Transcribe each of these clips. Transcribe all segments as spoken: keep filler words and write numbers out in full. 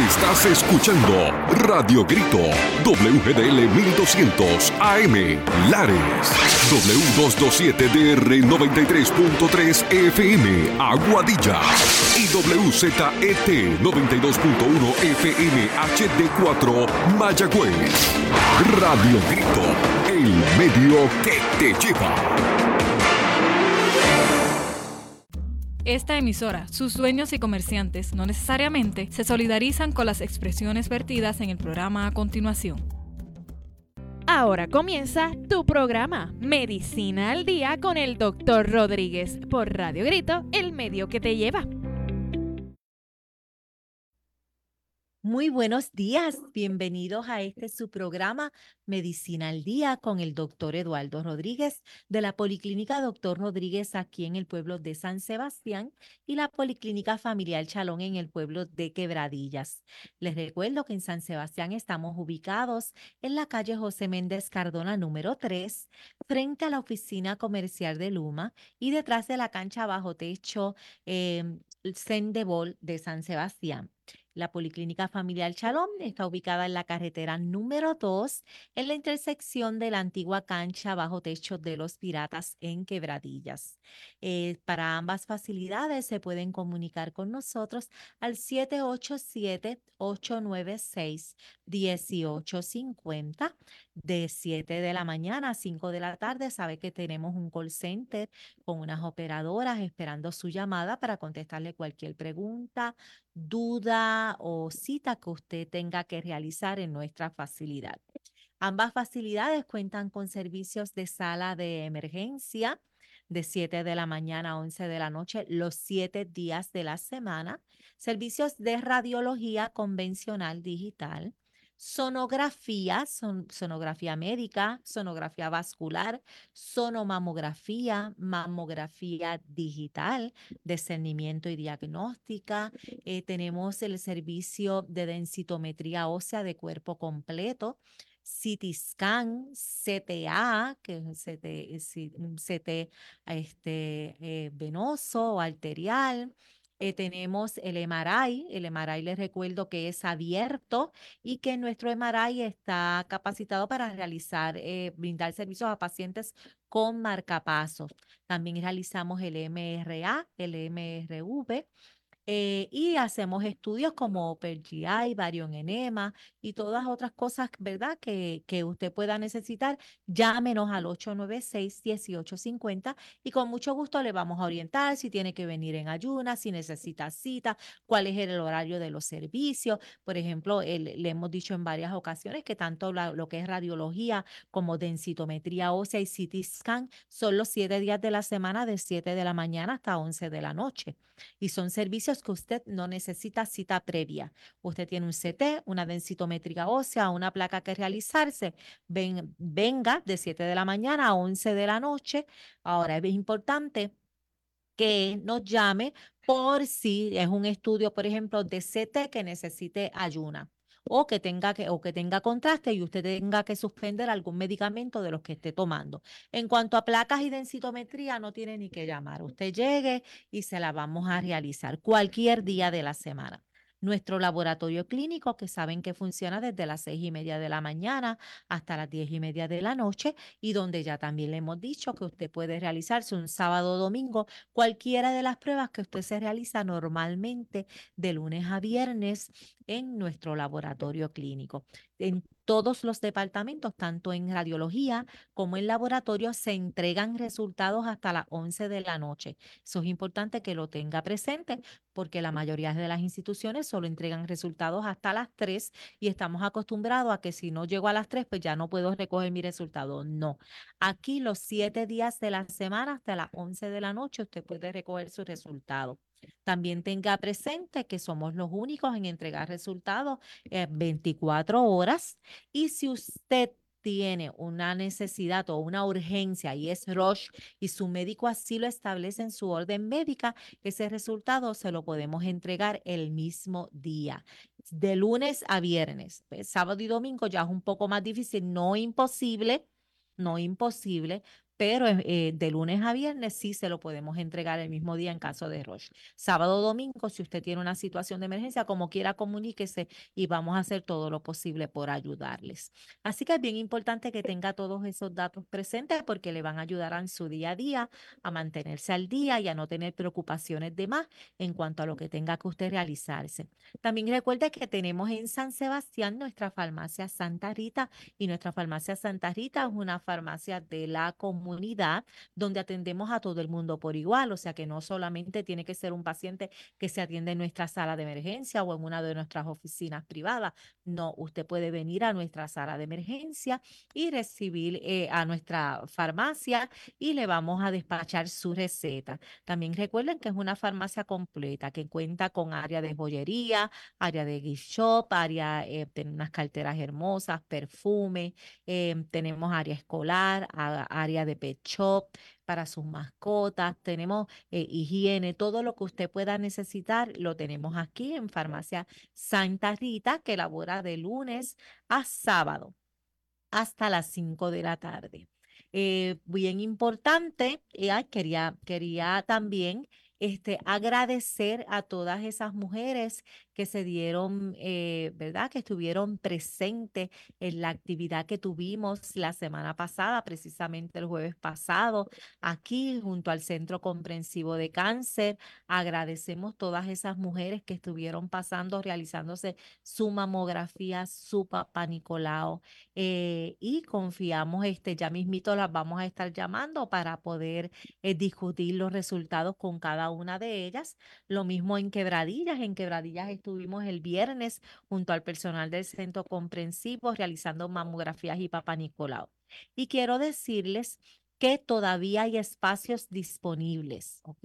Estás escuchando Radio Grito, W G D L mil doscientos A M, Lares, W doscientos veintisiete D R noventa y tres punto tres F M, Aguadilla, y W Z E T noventa y dos punto uno F M H D cuatro, Mayagüez. Radio Grito, el medio que te lleva. Esta emisora, sus dueños y comerciantes no necesariamente se solidarizan con las expresiones vertidas en el programa a continuación. Ahora comienza tu programa Medicina al Día con el doctor Rodríguez por Radio Grito, el medio que te lleva. Muy buenos días, bienvenidos a este su programa Medicina al Día con el doctor Eduardo Rodríguez de la Policlínica Doctor Rodríguez aquí en el pueblo de San Sebastián y la Policlínica Familiar Chalón en el pueblo de Quebradillas. Les recuerdo que en San Sebastián estamos ubicados en la calle José Méndez Cardona número tres, frente a la oficina comercial de Luma y detrás de la cancha bajo techo eh, Sendebol de San Sebastián. La Policlínica Familiar Chalón está ubicada en la carretera número dos, en la intersección de la antigua cancha bajo techo de los Piratas en Quebradillas. Eh, para ambas facilidades se pueden comunicar con nosotros al siete ocho siete, ocho nueve seis, uno ocho cinco cero de siete de la mañana a cinco de la tarde. Sabe que tenemos un call center con unas operadoras esperando su llamada para contestarle cualquier pregunta, duda o cita que usted tenga que realizar en nuestra facilidad. Ambas facilidades cuentan con servicios de sala de emergencia de siete de la mañana a once de la noche los siete días de la semana, servicios de radiología convencional digital, sonografía, son, sonografía médica, sonografía vascular, sonomamografía, mamografía digital, discernimiento y diagnóstica. Eh, tenemos el servicio de densitometría ósea de cuerpo completo, C T scan, C T A, que es C T, C T este, eh, venoso o arterial. Eh, tenemos el M R I. El M R I les recuerdo que es abierto y que nuestro M R I está capacitado para realizar, eh, brindar servicios a pacientes con marcapasos. También realizamos el M R A, el M R V. Eh, y hacemos estudios como Upper G I, barión enema y todas otras cosas, ¿verdad?, que, que usted pueda necesitar. Llámenos al ocho nueve seis, uno ocho cinco cero y con mucho gusto le vamos a orientar si tiene que venir en ayunas, si necesita cita, cuál es el horario de los servicios. Por ejemplo, el, le hemos dicho en varias ocasiones que tanto la, lo que es radiología como densitometría ósea y C T scan son los siete días de la semana de siete de la mañana hasta once de la noche. Y son servicios que usted no necesita cita previa. Usted tiene un C T, una densitometría ósea, una placa que realizarse. Ven, venga de siete de la mañana a once de la noche. Ahora es importante que nos llame por si es un estudio, por ejemplo, de C T que necesite ayuna. O que, tenga que, o que tenga contraste y usted tenga que suspender algún medicamento de los que esté tomando. En cuanto a placas y densitometría, no tiene ni que llamar. Usted llegue y se la vamos a realizar cualquier día de la semana. Nuestro laboratorio clínico, que saben que funciona desde las seis y media de la mañana hasta las diez y media de la noche, y donde ya también le hemos dicho que usted puede realizarse un sábado o domingo cualquiera de las pruebas que usted se realiza normalmente de lunes a viernes en nuestro laboratorio clínico. En todos los departamentos, tanto en radiología como en laboratorio, se entregan resultados hasta las once de la noche. Eso es importante que lo tenga presente porque la mayoría de las instituciones solo entregan resultados hasta las tres y estamos acostumbrados a que si no llego a las tres, pues ya no puedo recoger mi resultado. No. Aquí los siete días de la semana hasta las once de la noche usted puede recoger su resultado. También tenga presente que somos los únicos en entregar resultados en veinticuatro horas y si usted tiene una necesidad o una urgencia y es rush y su médico así lo establece en su orden médica, ese resultado se lo podemos entregar el mismo día, de lunes a viernes. Pues, sábado y domingo ya es un poco más difícil, no imposible, no imposible, pero eh, de lunes a viernes sí se lo podemos entregar el mismo día en caso de rush. Sábado o domingo, si usted tiene una situación de emergencia, como quiera, comuníquese y vamos a hacer todo lo posible por ayudarles. Así que es bien importante que tenga todos esos datos presentes porque le van a ayudar en su día a día a mantenerse al día y a no tener preocupaciones de más en cuanto a lo que tenga que usted realizarse. También recuerde que tenemos en San Sebastián nuestra farmacia Santa Rita y nuestra farmacia Santa Rita es una farmacia de la comunidad donde atendemos a todo el mundo por igual, o sea que no solamente tiene que ser un paciente que se atiende en nuestra sala de emergencia o en una de nuestras oficinas privadas. No, usted puede venir a nuestra sala de emergencia y recibir eh, a nuestra farmacia y le vamos a despachar su receta. También recuerden que es una farmacia completa que cuenta con área de joyería, área de gift shop, área, eh, tiene unas carteras hermosas, perfume, eh, tenemos área escolar, a- área de pet shop para sus mascotas, tenemos eh, higiene, todo lo que usted pueda necesitar lo tenemos aquí en Farmacia Santa Rita, que labora de lunes a sábado hasta las cinco de la tarde. Eh, bien importante, eh, ay, quería, quería también este, agradecer a todas esas mujeres que se dieron, eh, ¿verdad? Que estuvieron presentes en la actividad que tuvimos la semana pasada, precisamente el jueves pasado, aquí junto al Centro Comprensivo de Cáncer. Agradecemos todas esas mujeres que estuvieron pasando, realizándose su mamografía, su papá Nicolau eh, y confiamos, este, ya mismito las vamos a estar llamando para poder eh, discutir los resultados con cada una de ellas. Lo mismo en Quebradillas. En Quebradillas estuvimos el viernes junto al personal del Centro Comprensivo realizando mamografías y Papá Nicolau. Y quiero decirles que todavía hay espacios disponibles, ¿ok?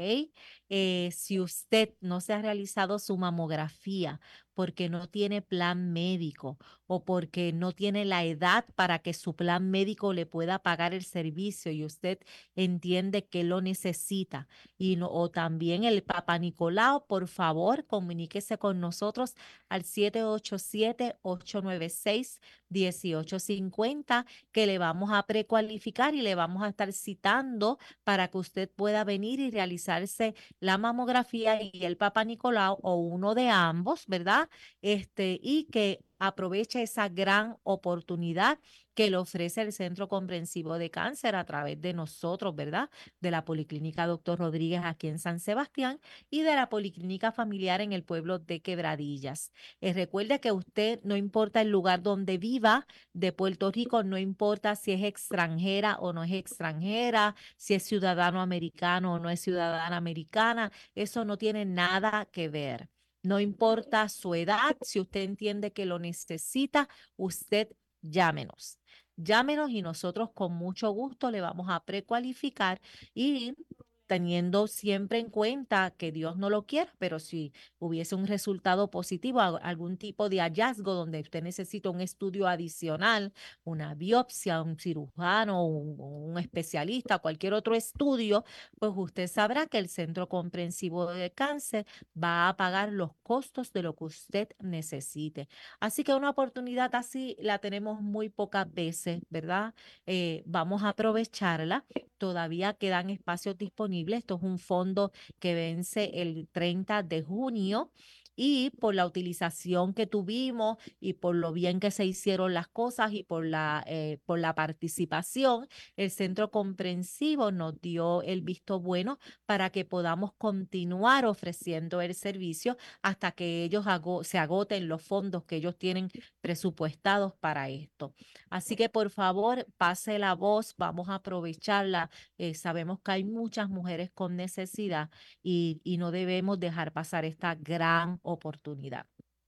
Eh, si usted no se ha realizado su mamografía porque no tiene plan médico o porque no tiene la edad para que su plan médico le pueda pagar el servicio y usted entiende que lo necesita, y no, o también el Papa Nicolau, por favor, comuníquese con nosotros al siete ocho siete, ocho nueve seis, uno ocho cinco cero, que le vamos a precualificar y le vamos a estar citando para que usted pueda venir y realizarse la mamografía y el Papa Nicolau o uno de ambos, ¿verdad? Este, y que aproveche esa gran oportunidad que le ofrece el Centro Comprensivo de Cáncer a través de nosotros, ¿verdad? De la Policlínica Doctor Rodríguez aquí en San Sebastián y de la Policlínica Familiar en el pueblo de Quebradillas. Eh, recuerde que usted, no importa el lugar donde viva de Puerto Rico, no importa si es extranjera o no es extranjera, si es ciudadano americano o no es ciudadana americana, eso no tiene nada que ver. No importa su edad, si usted entiende que lo necesita, usted llámenos. Llámenos y nosotros con mucho gusto le vamos a precualificar y teniendo siempre en cuenta que Dios no lo quiere, pero si hubiese un resultado positivo, algún tipo de hallazgo donde usted necesita un estudio adicional, una biopsia, un cirujano, un, un especialista, cualquier otro estudio, pues usted sabrá que el Centro Comprensivo de Cáncer va a pagar los costos de lo que usted necesite. Así que una oportunidad así la tenemos muy pocas veces, ¿verdad? Eh, vamos a aprovecharla. Todavía quedan espacios disponibles. Esto es un fondo que vence el treinta de junio. Y por la utilización que tuvimos y por lo bien que se hicieron las cosas y por la, eh, por la participación, el Centro Comprensivo nos dio el visto bueno para que podamos continuar ofreciendo el servicio hasta que ellos ago se agoten los fondos que ellos tienen presupuestados para esto. Así que por favor, pase la voz, vamos a aprovecharla. Eh, sabemos que hay muchas mujeres con necesidad y, y no debemos dejar pasar esta gran oportunidad.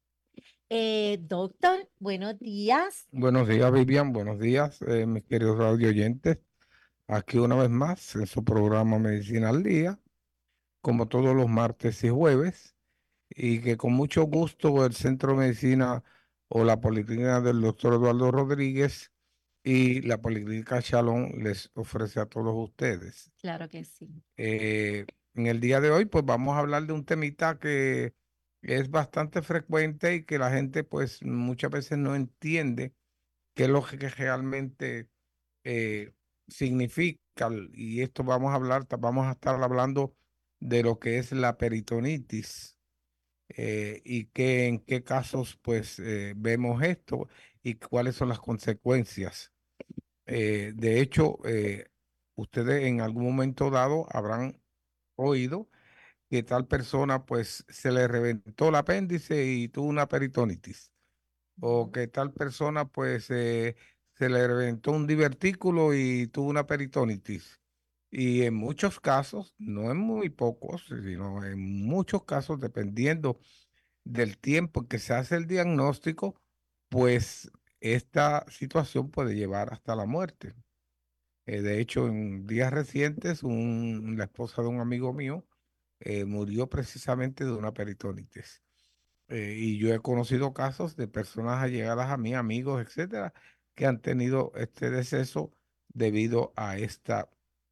Eh, doctor, buenos días. Buenos días, Vivian. Buenos días, eh, mis queridos radio oyentes. Aquí una vez más en su programa Medicina al Día, como todos los martes y jueves, y que con mucho gusto el Centro de Medicina o la Policlínica del doctor Eduardo Rodríguez y la Policlínica Shalom les ofrece a todos ustedes. Claro que sí. Eh, en el día de hoy, pues vamos a hablar de un temita que es bastante frecuente y que la gente, pues muchas veces no entiende qué es lo que realmente eh, significa y esto vamos a hablar, vamos a estar hablando de lo que es la peritonitis eh, y que en qué casos pues eh, vemos esto y cuáles son las consecuencias. Eh, de hecho, eh, ustedes en algún momento dado habrán oído que tal persona pues se le reventó el apéndice y tuvo una peritonitis, o que tal persona pues eh, se le reventó un divertículo y tuvo una peritonitis. Y en muchos casos, no en muy pocos, sino en muchos casos, dependiendo del tiempo en que se hace el diagnóstico, pues esta situación puede llevar hasta la muerte. Eh, de hecho, en días recientes, un- la esposa de un amigo mío eh, murió precisamente de una peritonitis. Eh, y yo he conocido casos de personas allegadas a mí, amigos, etcétera, que han tenido este deceso debido a esta,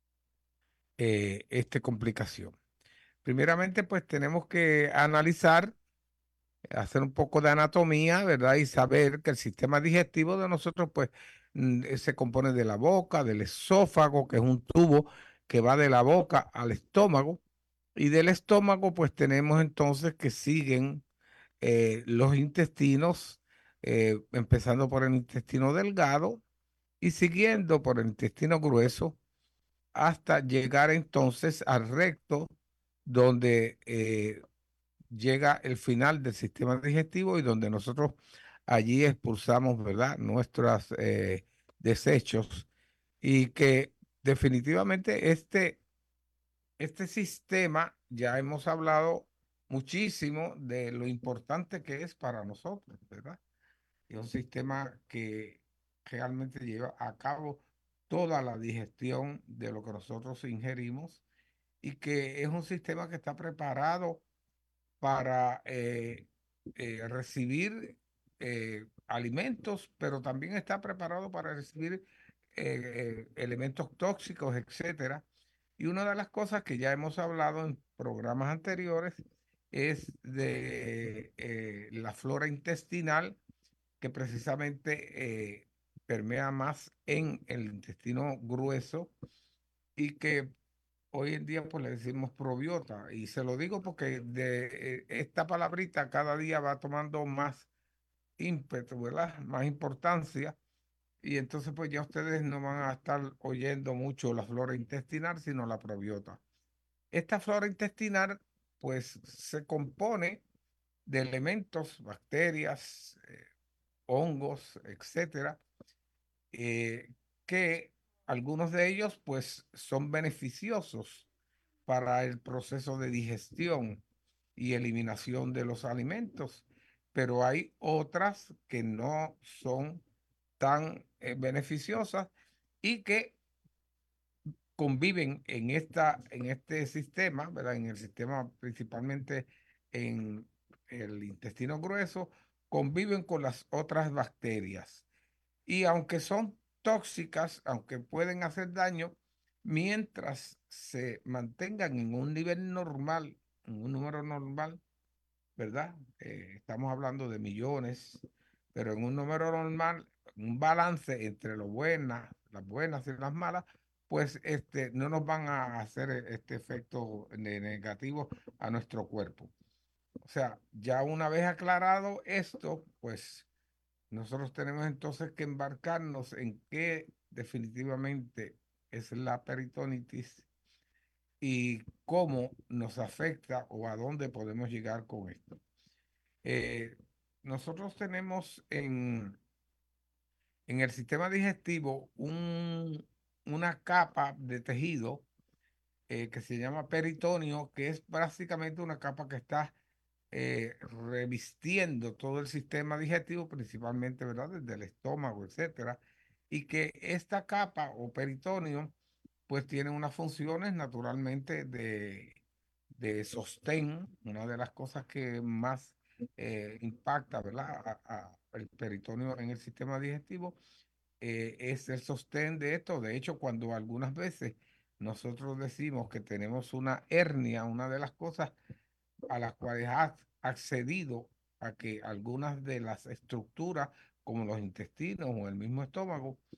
eh, esta complicación. Primeramente, pues tenemos que analizar, hacer un poco de anatomía, ¿verdad? Y saber que el sistema digestivo de nosotros, pues, mm, eh, se compone de la boca, del esófago, que es un tubo que va de la boca al estómago, y del estómago, pues, tenemos entonces que siguen eh, los intestinos, eh, empezando por el intestino delgado y siguiendo por el intestino grueso hasta llegar entonces al recto, donde eh, llega el final del sistema digestivo y donde nosotros allí expulsamos, ¿verdad?, nuestros eh, desechos y que definitivamente este, este sistema, ya hemos hablado muchísimo de lo importante que es para nosotros, ¿verdad? Es un sistema que realmente lleva a cabo toda la digestión de lo que nosotros ingerimos y que es un sistema que está preparado para eh, eh, recibir eh, alimentos, pero también está preparado para recibir eh, eh, elementos tóxicos, etcétera. Y una de las cosas que ya hemos hablado en programas anteriores es de eh, la flora intestinal, que precisamente eh, permea más en el intestino grueso y que hoy en día pues le decimos probiota. Y se lo digo porque de eh, esta palabrita cada día va tomando más ímpetu, ¿verdad? Más importancia. Y entonces pues ya ustedes no van a estar oyendo mucho la flora intestinal, sino la probiota. Esta flora intestinal pues se compone de elementos, bacterias, eh, hongos, etcétera, eh, que algunos de ellos pues son beneficiosos para el proceso de digestión y eliminación de los alimentos, pero hay otras que no son tan eh, beneficiosas y que conviven en, esta, en este sistema, ¿verdad? En el sistema principalmente en el intestino grueso, conviven con las otras bacterias. Y aunque son tóxicas, aunque pueden hacer daño, mientras se mantengan en un nivel normal, en un número normal, ¿verdad? Eh, estamos hablando de millones, pero en un número normal, un balance entre lo buenas, las buenas y las malas, pues este, no nos van a hacer este efecto ne- negativo a nuestro cuerpo. O sea, ya una vez aclarado esto, pues nosotros tenemos entonces que embarcarnos en qué definitivamente es la peritonitis y cómo nos afecta o a dónde podemos llegar con esto. Eh, Nosotros tenemos en, en el sistema digestivo un- una capa de tejido eh, que se llama peritoneo, que es básicamente una capa que está eh, revistiendo todo el sistema digestivo, principalmente, ¿verdad?, desde el estómago, etcétera, y que esta capa o peritoneo, pues tiene unas funciones naturalmente de, de sostén, una de las cosas que más eh, impacta, ¿verdad?, a- a- el peritoneo en el sistema digestivo, eh, es el sostén de esto. De hecho, cuando algunas veces nosotros decimos que tenemos una hernia, una de las cosas a las cuales ha accedido a que algunas de las estructuras, como los intestinos o el mismo estómago,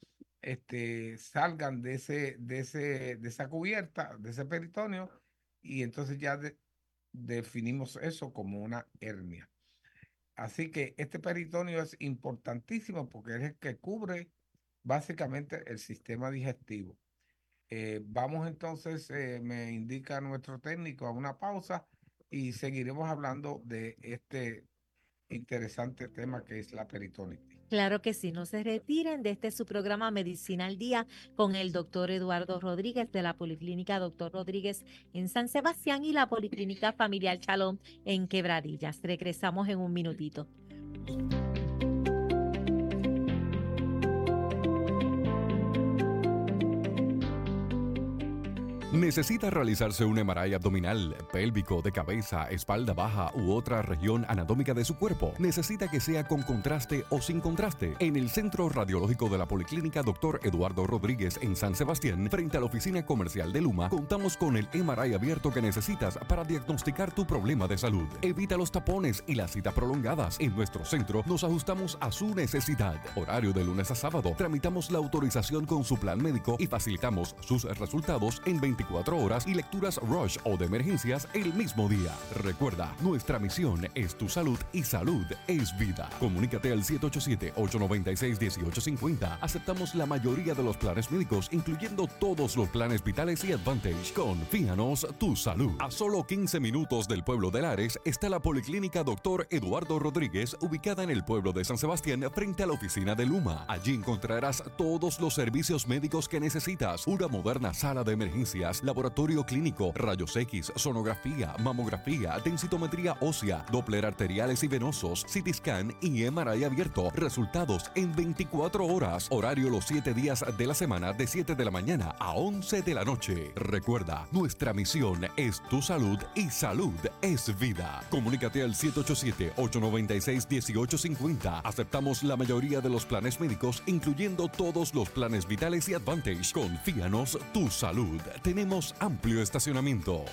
este, salgan de, ese, de, ese, de esa cubierta, de ese peritoneo, y entonces ya de- definimos eso como una hernia. Así que este peritoneo es importantísimo porque es el que cubre básicamente el sistema digestivo. Eh, vamos entonces, eh, me indica nuestro técnico, a una pausa y seguiremos hablando de este interesante tema que es la peritonitis. Claro que sí, no se retiren de este su programa Medicina al Día con el doctor Eduardo Rodríguez de la Policlínica Doctor Rodríguez en San Sebastián y la Policlínica Familiar Chalón en Quebradillas. Regresamos en un minutito. ¿Necesita realizarse un M R I abdominal, pélvico, de cabeza, espalda baja u otra región anatómica de su cuerpo? ¿Necesita que sea con contraste o sin contraste? En el Centro Radiológico de la Policlínica Doctor Eduardo Rodríguez en San Sebastián, frente a la oficina comercial de Luma, contamos con el M R I abierto que necesitas para diagnosticar tu problema de salud. Evita los tapones y las citas prolongadas. En nuestro centro nos ajustamos a su necesidad. Horario de lunes a sábado. Tramitamos la autorización con su plan médico y facilitamos sus resultados en veinticuatro horas y lecturas rush o de emergencias el mismo día. Recuerda, nuestra misión es tu salud y salud es vida. Comunícate al siete ocho siete, ocho nueve seis, uno ocho cinco cero. Aceptamos la mayoría de los planes médicos, incluyendo todos los planes vitales y Advantage. Confíanos tu salud. A solo quince minutos del pueblo de Lares está la Policlínica Doctor Eduardo Rodríguez, ubicada en el pueblo de San Sebastián, frente a la oficina de Luma. Allí encontrarás todos los servicios médicos que necesitas. Una moderna sala de emergencias, laboratorio clínico, rayos X, sonografía, mamografía, densitometría ósea, Doppler arteriales y venosos, C T scan y M R I abierto. Resultados en veinticuatro horas. Horario los siete días de la semana de siete de la mañana a once de la noche. Recuerda, nuestra misión es tu salud y salud es vida. Comunícate al siete ocho siete, ocho nueve seis, uno ocho cinco cero. Aceptamos la mayoría de los planes médicos, incluyendo todos los planes vitales y Advantage. Confíanos tu salud. Tenemos amplio estacionamiento.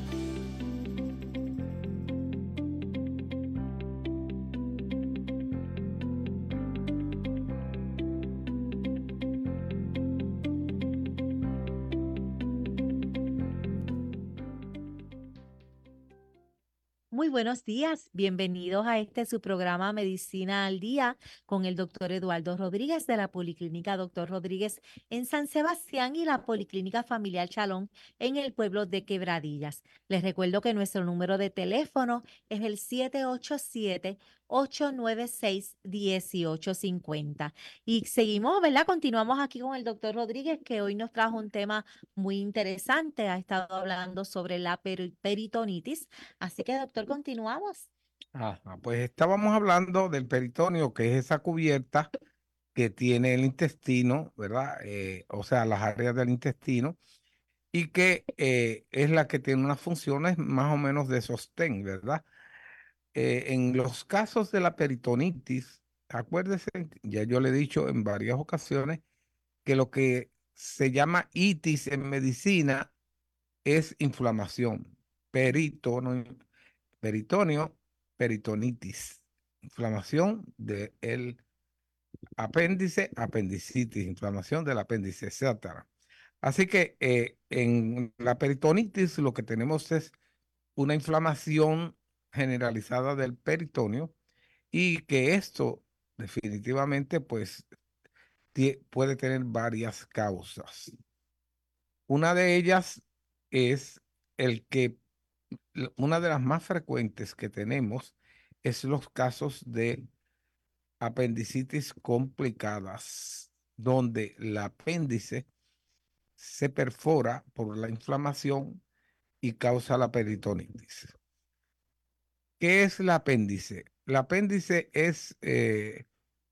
Muy buenos días, bienvenidos a este su programa Medicina al Día con el doctor Eduardo Rodríguez de la Policlínica Doctor Rodríguez en San Sebastián y la Policlínica Familiar Chalón en el pueblo de Quebradillas. Les recuerdo que nuestro número de teléfono es el siete ocho siete, ocho nueve seis, uno ocho cinco cero. Y seguimos, ¿verdad? Continuamos aquí con el doctor Rodríguez, que hoy nos trajo un tema muy interesante. Ha estado hablando sobre la per- peritonitis. Así que, doctor, continuamos. Ajá, pues estábamos hablando del peritoneo, que es esa cubierta que tiene el intestino, ¿verdad? Eh, o sea, las áreas del intestino, y que eh, es la que tiene unas funciones más o menos de sostén, ¿verdad? Eh, en los casos de la peritonitis, acuérdese, ya yo le he dicho en varias ocasiones, que lo que se llama itis en medicina es inflamación. Peritoneo, peritoneo, peritonitis, inflamación del apéndice, apendicitis, inflamación del apéndice, etcétera. Así que eh, en la peritonitis lo que tenemos es una inflamación generalizada del peritoneo y que esto definitivamente pues tie- puede tener varias causas. Una de ellas es el que l- una de las más frecuentes que tenemos es los casos de apendicitis complicadas, donde el apéndice se perfora por la inflamación y causa la peritonitis. ¿Qué es el apéndice? El apéndice es eh,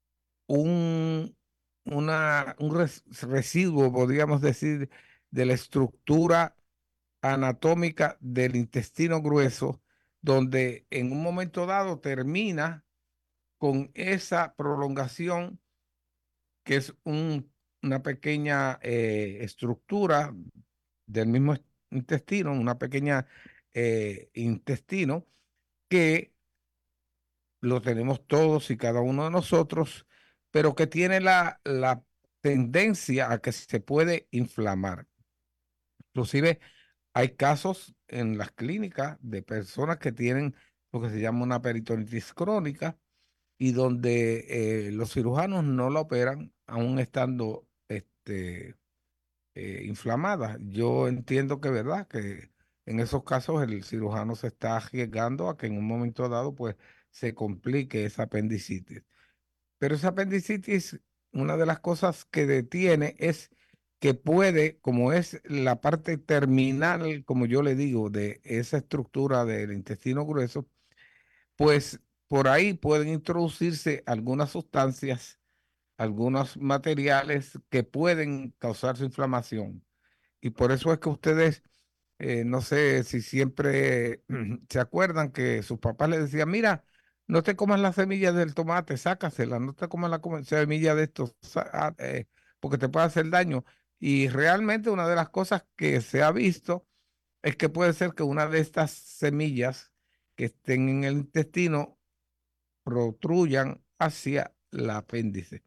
un, una, un res- residuo, podríamos decir, de la estructura anatómica del intestino grueso, donde en un momento dado termina con esa prolongación que es un- una pequeña eh, estructura del mismo est- intestino, una pequeña eh, intestino que lo tenemos todos y cada uno de nosotros, pero que tiene la, la tendencia a que se puede inflamar. Inclusive hay casos en las clínicas de personas que tienen lo que se llama una peritonitis crónica y donde eh, los cirujanos no la operan aún estando este, eh, inflamada. Yo entiendo que, ¿verdad? Que en esos casos el cirujano se está arriesgando a que en un momento dado pues se complique esa apendicitis. Pero esa apendicitis, una de las cosas que detiene es que puede, como es la parte terminal, como yo le digo, de esa estructura del intestino grueso, pues por ahí pueden introducirse algunas sustancias, algunos materiales que pueden causar su inflamación. Y por eso es que ustedes, eh, no sé si siempre se acuerdan que sus papás les decían, mira, no te comas las semillas del tomate, sácaselas, no te comas la come- semilla de estos, sa- ah, eh, porque te puede hacer daño. Y realmente una de las cosas que se ha visto es que puede ser que una de estas semillas que estén en el intestino protruyan hacia el apéndice.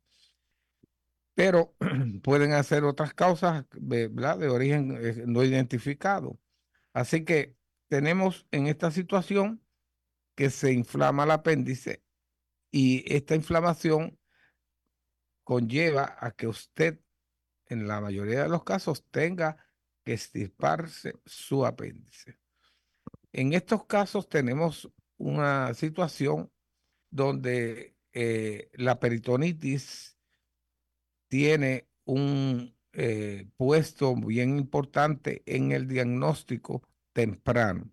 Pero pueden hacer otras causas, de- ¿verdad? De origen eh, no identificado. Así que tenemos en esta situación que se inflama el apéndice y esta inflamación conlleva a que usted, en la mayoría de los casos, tenga que extirparse su apéndice. En estos casos tenemos una situación donde eh, la peritonitis tiene un eh, puesto bien importante en el diagnóstico temprano.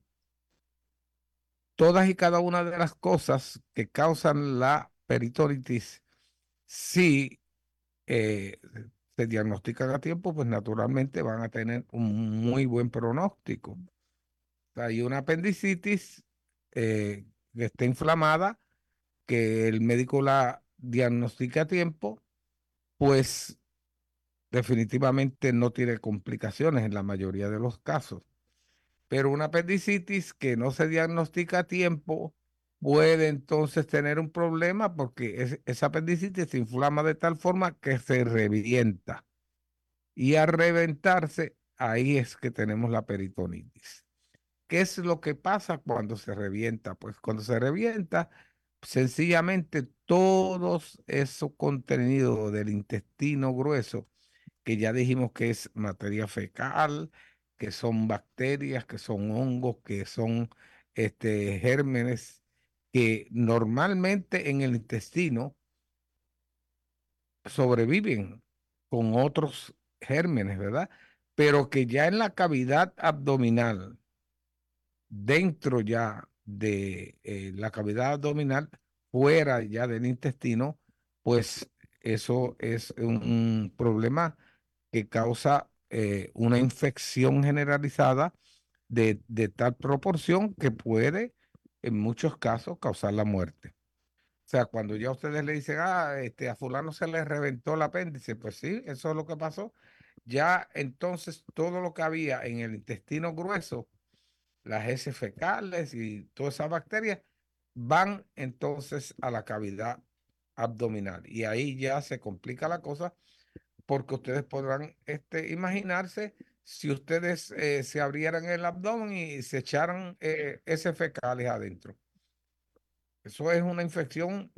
Todas y cada una de las cosas que causan la peritonitis, si eh, se diagnostican a tiempo, pues naturalmente van a tener un muy buen pronóstico. Hay una apendicitis eh, que está inflamada, que el médico la diagnostica a tiempo, pues definitivamente no tiene complicaciones en la mayoría de los casos. Pero una apendicitis que no se diagnostica a tiempo puede entonces tener un problema porque es- esa apendicitis se inflama de tal forma que se revienta. Y al reventarse, ahí es que tenemos la peritonitis. ¿Qué es lo que pasa cuando se revienta? Pues cuando se revienta, sencillamente todos esos contenidos del intestino grueso, que ya dijimos que es materia fecal, que son bacterias, que son hongos, que son este, gérmenes, que normalmente en el intestino sobreviven con otros gérmenes, ¿verdad? Pero que ya en la cavidad abdominal, dentro ya de eh, la cavidad abdominal, fuera ya del intestino, pues eso es un, un problema que causa eh, una infección generalizada de, de tal proporción que puede en muchos casos causar la muerte. O sea, cuando ya ustedes le dicen, ah, este, a fulano se le reventó el apéndice, pues sí, eso es lo que pasó. Ya entonces todo lo que había en el intestino grueso, las heces fecales y todas esas bacterias, van entonces a la cavidad abdominal. Y ahí ya se complica la cosa porque ustedes podrán este, imaginarse si ustedes eh, se abrieran el abdomen y se echaran eh, heces fecales adentro. Eso es una infección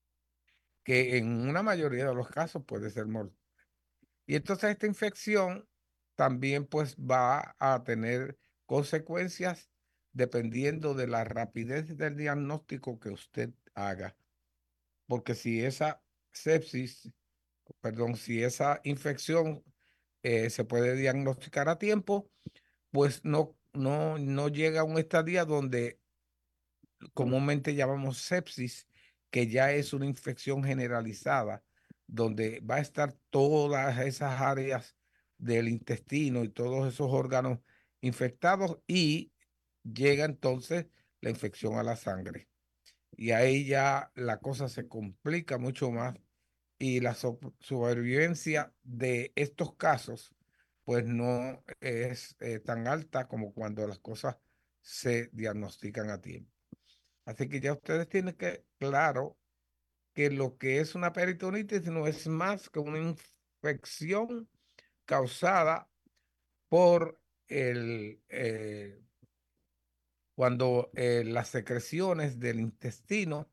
que en una mayoría de los casos puede ser mortal. Y entonces esta infección también pues va a tener consecuencias dependiendo de la rapidez del diagnóstico que usted haga. Porque si esa sepsis, perdón, si esa infección eh, se puede diagnosticar a tiempo, pues no, no, no llega a un estadio donde comúnmente llamamos sepsis, que ya es una infección generalizada, donde va a estar todas esas áreas del intestino y todos esos órganos infectados y llega entonces la infección a la sangre. Y ahí ya la cosa se complica mucho más y la so- supervivencia de estos casos pues no es eh, tan alta como cuando las cosas se diagnostican a tiempo. Así que ya ustedes tienen que, claro, que lo que es una peritonitis no es más que una infección causada por el, eh, cuando eh, las secreciones del intestino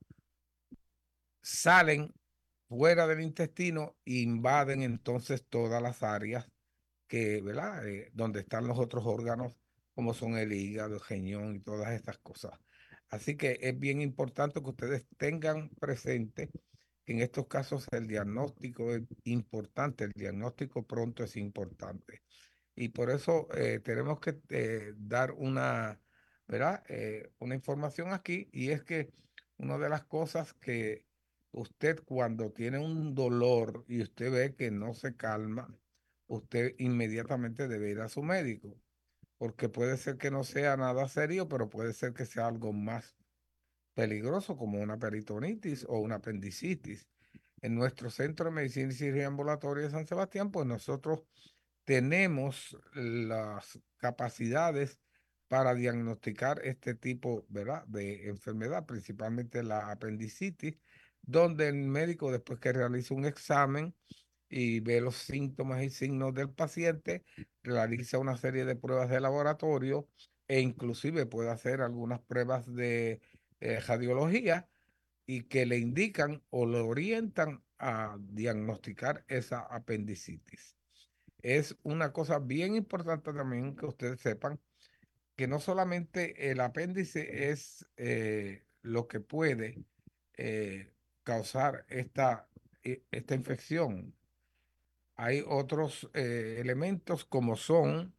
salen fuera del intestino e invaden entonces todas las áreas que, ¿verdad? Eh, donde están los otros órganos, como son el hígado, el riñón y todas estas cosas. Así que es bien importante que ustedes tengan presente que en estos casos el diagnóstico es importante, el diagnóstico pronto es importante. Y por eso eh, tenemos que eh, dar una, ¿verdad? Eh, una información aquí, y es que una de las cosas que usted cuando tiene un dolor y usted ve que no se calma, usted inmediatamente debe ir a su médico, porque puede ser que no sea nada serio, pero puede ser que sea algo más peligroso como una peritonitis o una apendicitis. En nuestro Centro de Medicina y Cirugía Ambulatoria de San Sebastián, pues nosotros tenemos las capacidades para diagnosticar este tipo, ¿verdad?, de enfermedad, principalmente la apendicitis, donde el médico, después que realiza un examen y ve los síntomas y signos del paciente, realiza una serie de pruebas de laboratorio e inclusive puede hacer algunas pruebas de eh, radiología y que le indican o le orientan a diagnosticar esa apendicitis. Es una cosa bien importante también que ustedes sepan que no solamente el apéndice es eh, lo que puede eh, causar esta, e- esta infección. Hay otros eh, elementos como son,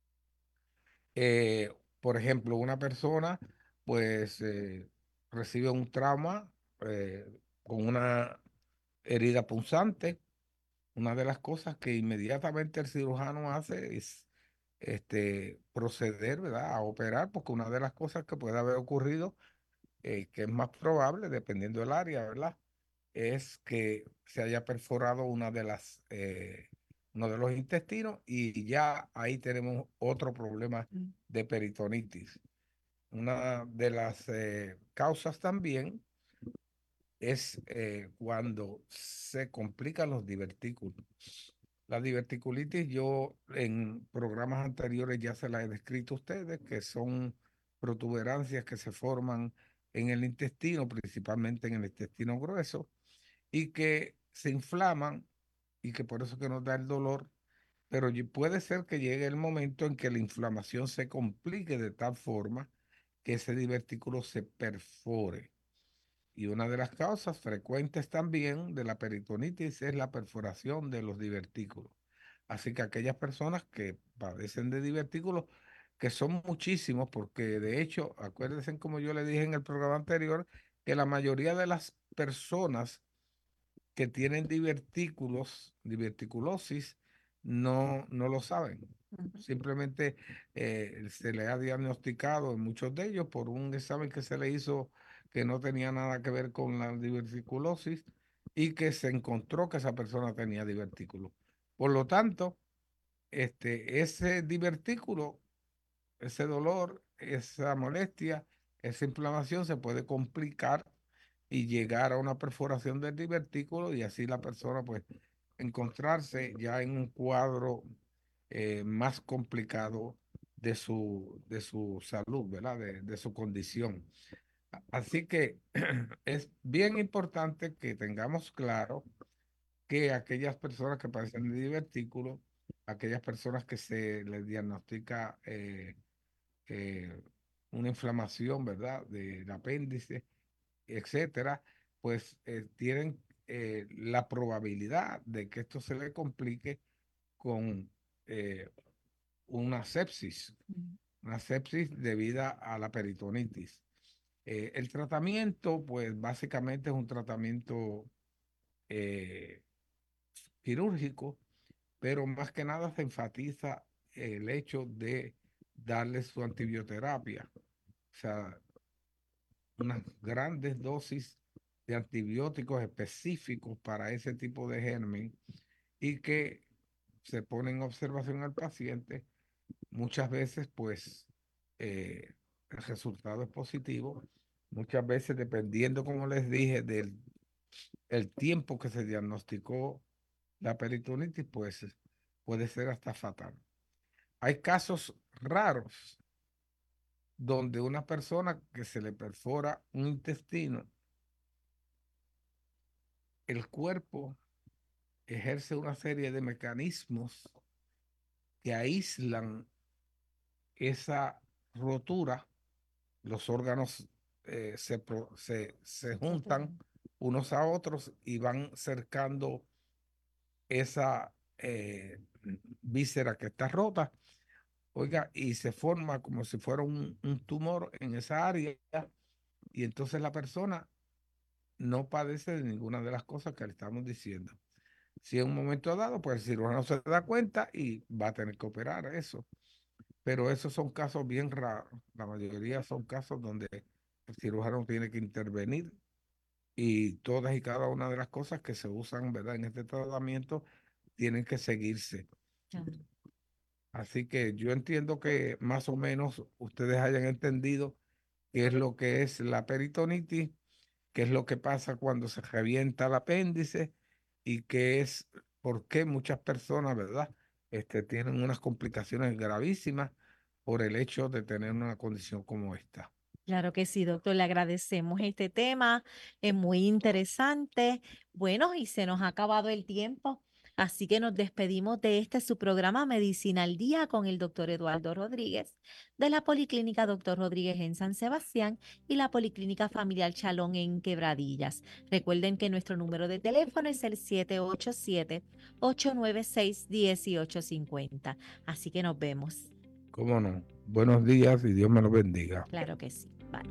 eh, por ejemplo, una persona pues eh, recibe un trauma eh, con una herida punzante. Una de las cosas que inmediatamente el cirujano hace es este, proceder, ¿verdad?, a operar, porque una de las cosas que puede haber ocurrido, eh, que es más probable, dependiendo del área, ¿verdad?, es que se haya perforado una de las, eh, uno de los intestinos y ya ahí tenemos otro problema de peritonitis. Una de las eh, causas también es eh, cuando se complican los divertículos. La diverticulitis, yo en programas anteriores ya se la he descrito a ustedes, que son protuberancias que se forman en el intestino, principalmente en el intestino grueso, y que se inflaman y que por eso que nos da el dolor, pero y- puede ser que llegue el momento en que la inflamación se complique de tal forma que ese divertículo se perfore. Y una de las causas frecuentes también de la peritonitis es la perforación de los divertículos. Así que aquellas personas que padecen de divertículos, que son muchísimos, porque de hecho, acuérdense como yo le dije en el programa anterior, que la mayoría de las personas que tienen divertículos, diverticulosis, no, no lo saben. Simplemente eh, se le ha diagnosticado en muchos de ellos por un examen que se le hizo que no tenía nada que ver con la diverticulosis y que se encontró que esa persona tenía divertículo. Por lo tanto, este, ese divertículo, ese dolor, esa molestia, esa inflamación se puede complicar y llegar a una perforación del divertículo y así la persona pues encontrarse ya en un cuadro eh, más complicado de su, de su salud, ¿verdad? De, de su condición. A- Así que es bien importante que tengamos claro que aquellas personas que padecen de divertículo, aquellas personas que se les diagnostica eh, eh, una inflamación, ¿verdad?, del apéndice, etcétera, pues eh, tienen eh, la probabilidad de que esto se le complique con eh, una sepsis, una sepsis debida a la peritonitis. Eh, el tratamiento, pues básicamente es un tratamiento eh, quirúrgico, pero más que nada se enfatiza el hecho de darle su antibioterapia, o sea, unas grandes dosis de antibióticos específicos para ese tipo de germen y que se pone en observación al paciente. Muchas veces, pues, eh, el resultado es positivo. Muchas veces, dependiendo, como les dije, del el tiempo que se diagnosticó la peritonitis pues, puede ser hasta fatal. Hay casos raros donde una persona que se le perfora un intestino, el cuerpo ejerce una serie de mecanismos que aíslan esa rotura, los órganos eh, se, se, se juntan unos a otros y van cercando esa eh, víscera que está rota, oiga, y se forma como si fuera un, un tumor en esa área, y entonces la persona no padece de ninguna de las cosas que le estamos diciendo. Si en un momento dado, pues el cirujano se da cuenta y va a tener que operar eso. Pero esos son casos bien raros. La mayoría son casos donde el cirujano tiene que intervenir, y todas y cada una de las cosas que se usan, ¿verdad?, en este tratamiento tienen que seguirse. Así que yo entiendo que más o menos ustedes hayan entendido qué es lo que es la peritonitis, qué es lo que pasa cuando se revienta el apéndice y qué es, por qué muchas personas, ¿verdad?, este, tienen unas complicaciones gravísimas por el hecho de tener una condición como esta. Claro que sí, doctor, le agradecemos este tema, es muy interesante. Bueno, y se nos ha acabado el tiempo, así que nos despedimos de este su programa Medicina al Día con el doctor Eduardo Rodríguez de la Policlínica Doctor Rodríguez en San Sebastián y la Policlínica Familiar Chalón en Quebradillas. Recuerden que nuestro número de teléfono es el siete ocho siete, ocho nueve seis, uno ocho cinco cero. Así que nos vemos. ¿Cómo no? Buenos días y Dios me los bendiga. Claro que sí. Bye.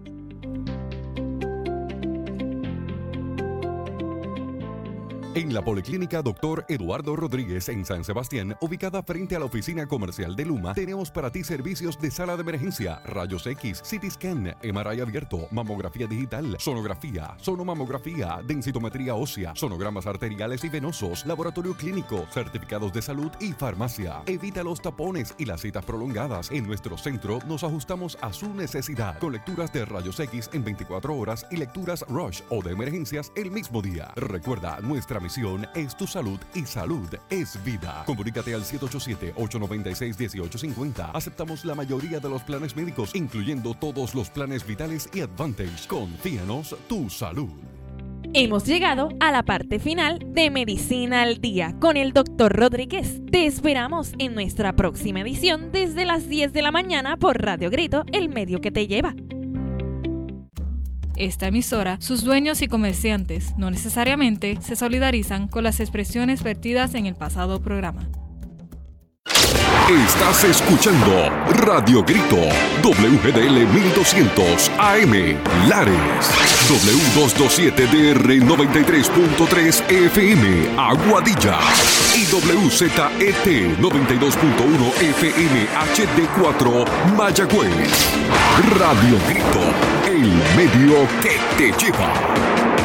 En la Policlínica Doctor Eduardo Rodríguez en San Sebastián, ubicada frente a la oficina comercial de Luma, tenemos para ti servicios de sala de emergencia, rayos X, C T scan, M R I abierto, mamografía digital, sonografía, sonomamografía, densitometría ósea, sonogramas arteriales y venosos, laboratorio clínico, certificados de salud y farmacia. Evita los tapones y las citas prolongadas. En nuestro centro nos ajustamos a su necesidad, con lecturas de rayos X en veinticuatro horas y lecturas Rush o de emergencias el mismo día. Recuerda, nuestra misión es tu salud y salud es vida. Comunícate al siete ocho siete, ocho nueve seis, uno ocho cinco cero. Aceptamos la mayoría de los planes médicos, incluyendo todos los planes vitales y Advantage. Confíanos tu salud. Hemos llegado a la parte final de Medicina al Día con el doctor Rodríguez. Te esperamos en nuestra próxima edición desde las diez de la mañana por Radio Grito, el medio que te lleva. Esta emisora, sus dueños y comerciantes no necesariamente se solidarizan con las expresiones vertidas en el pasado programa. Estás escuchando Radio Grito, W G D L mil doscientos A M, Lares, W doscientos veintisiete D R noventa y tres punto tres F M, Aguadilla, y W Z E T noventa y dos punto uno F M H D cuatro, Mayagüez. Radio Grito, el medio que te lleva.